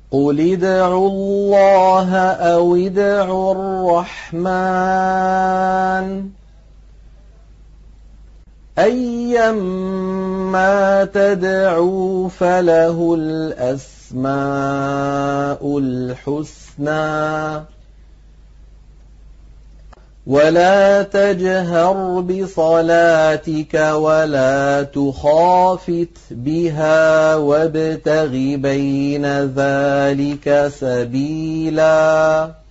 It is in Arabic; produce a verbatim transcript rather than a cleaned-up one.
قُلِ ادْعُوا اللَّهَ أَوِ ادْعُوا الرَّحْمَٰنَ أَيًّا مَّا تَدْعُوا فَلَهُ الْأَسْمَاءُ الْحُسْنَىٰ وَلَا تَجْهَرْ بِصَلَاتِكَ وَلَا تُخَافِتْ بِهَا وَابْتَغِ بَيْنَ ذَٰلِكَ سَبِيلًا